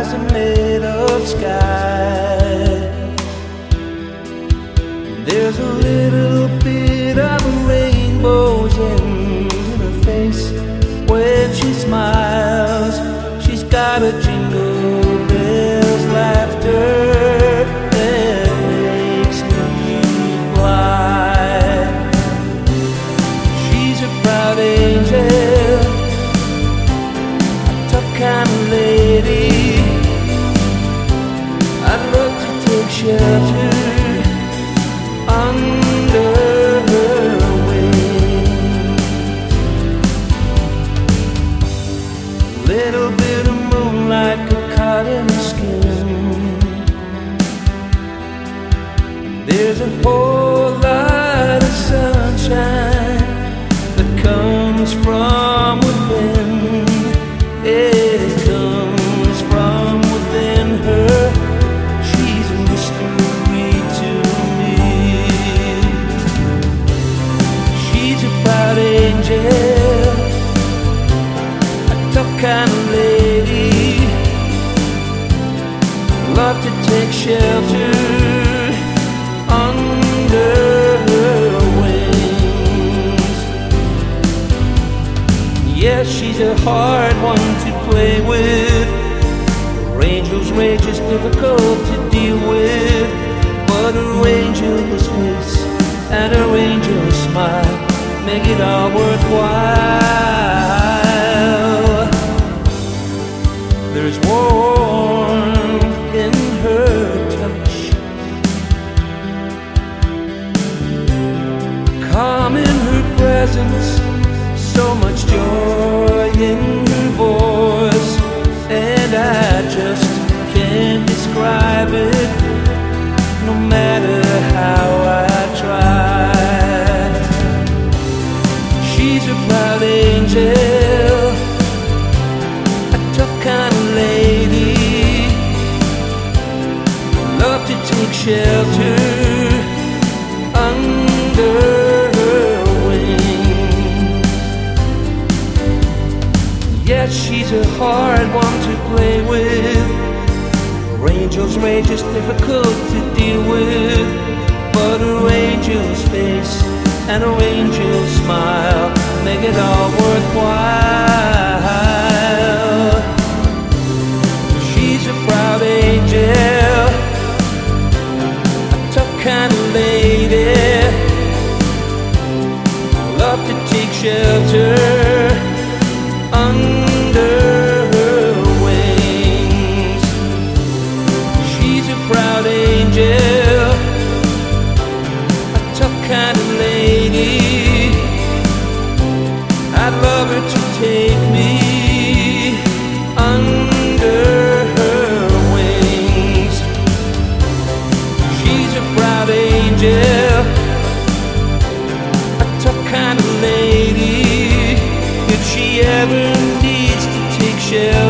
eyes are made of sky. There's a little bit of rainbows in her face. When she smiles, she's got a jingle bells laughter that makes me fly. She's a proud angel, a tough kind of lady. I'd love to take shelter under her wings. Little bit of moonlight could cut in her skin. There's a whole lot of sunshine that comes from within. It comes from within her. She's a mystery to me. She's a proud angel, a tough kind of lady. Love to take shelter under her wings. Yes, she's a hard one to play with. Her angel's rage is difficult to deal with, but her angel's face and her angel's smile make it all worthwhile. There's warmth in her touch, calm in her presence, so much joy in her voice, and I just can't describe it, no matter how I try. She's a proud angel, a tough kind of lady. Love to take shelter under her wings. Yes, she's a hard one to play with. Her angel's rage is difficult to deal with, but her angel's face and her angel's smile make it all worthwhile. She's a proud angel, a tough kind of lady. Love to take shelter under her wings. She's a proud angel, a tough kind of lady. I'd love her to take me under her wings. She's a proud angel, a tough kind of lady. If she ever needs to take shelter